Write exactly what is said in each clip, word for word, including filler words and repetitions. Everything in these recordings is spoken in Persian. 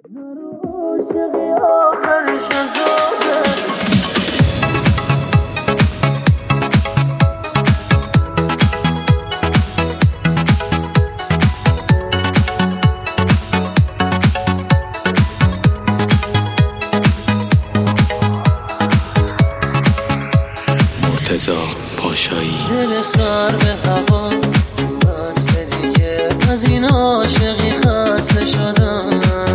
مرتضی پاشایی. دل سر به هوا بس دیگه، از این عاشقی خسته شدم،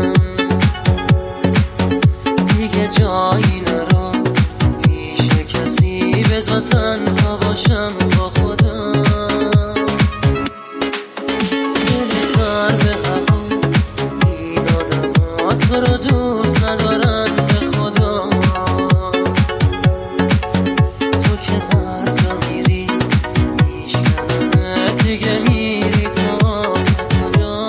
دیگه جایی نرو پیش کسی، بذار تنها باشم با خودم. دل سر به هوا این آدم ها تو رو دوست ندارن به خدا، تو که هر جا میری میشکننه، دیگه میری تو آخه کجا.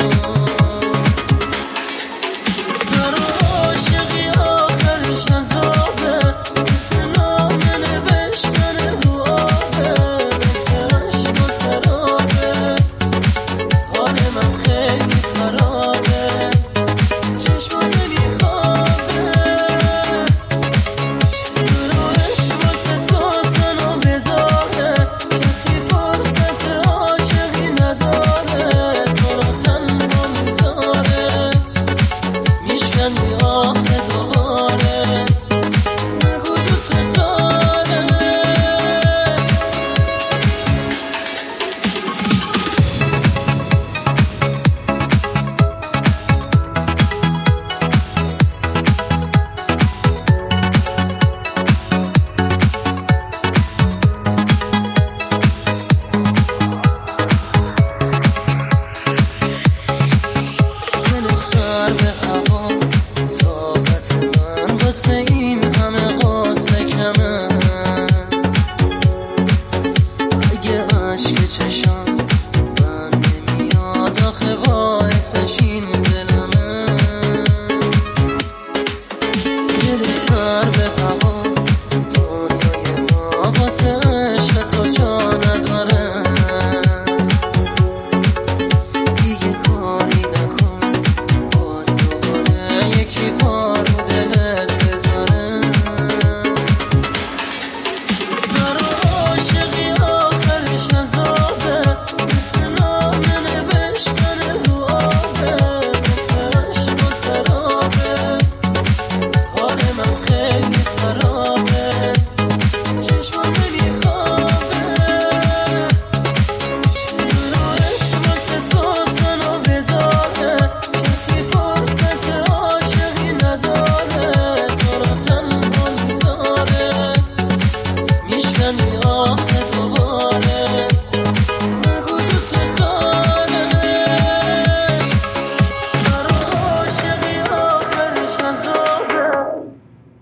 نرو عاشقی آخرش عذابه، مثل نامه نوشتن رو آبه، مثل عشق و سرابه، حال من خیلی خرابه، چشمان نمیخوابه. نرو عشق واسه تو تنها بداره، کسی فرصت عاشقی نداره، تو رو تنها میذاره، میشکنی آخه دوباره، نگو دوست داره. دل سر به هوا، طاقت من واسه این همه قصه کمه، اگه اشک چشام بند نمیاد آخه باعثش این دل